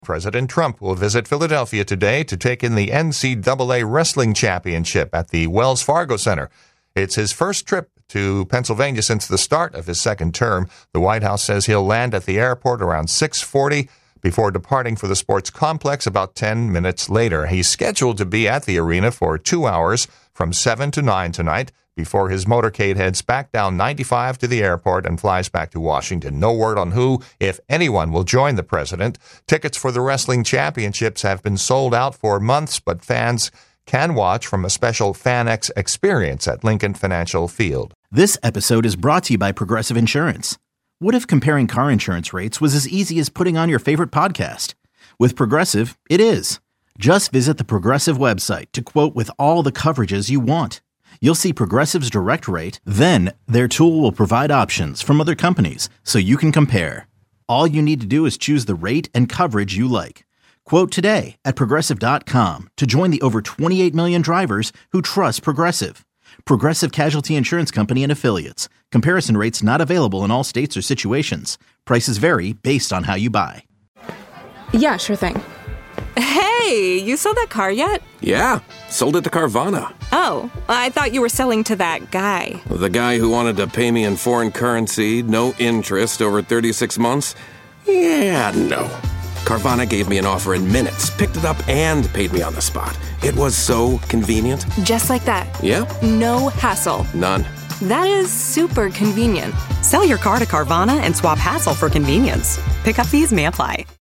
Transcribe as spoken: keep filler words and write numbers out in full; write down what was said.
President Trump will visit Philadelphia today to take in the N C double A Wrestling Championship at the Wells Fargo Center. It's his first trip to Pennsylvania since the start of his second term. The White House says he'll land at the airport around six forty before departing for the sports complex about ten minutes later. He's scheduled to be at the arena for two hours from seven to nine tonight before his motorcade heads back down ninety-five to the airport and flies back to Washington. No word on who, if anyone, will join the president. Tickets for the wrestling championships have been sold out for months, but fans can watch from a special FanX experience at Lincoln Financial Field. This episode is brought to you by Progressive Insurance. What if comparing car insurance rates was as easy as putting on your favorite podcast? With Progressive, it is. Just visit the Progressive website to quote with all the coverages you want. You'll see Progressive's direct rate, then their tool will provide options from other companies so you can compare. All you need to do is choose the rate and coverage you like. Quote today at Progressive dot com to join the over twenty-eight million drivers who trust Progressive. Progressive Casualty Insurance Company and Affiliates. Comparison rates not available in all states or situations. Prices vary based on how you buy. Yeah, sure thing. Hey, you sold that car yet? Yeah, sold it to Carvana. Oh, I thought you were selling to that guy. The guy who wanted to pay me in foreign currency, no interest, over thirty-six months? Yeah, no. Carvana gave me an offer in minutes, picked it up, and paid me on the spot. It was so convenient. Just like that. Yeah. No hassle. None. That is super convenient. Sell your car to Carvana and swap hassle for convenience. Pickup fees may apply.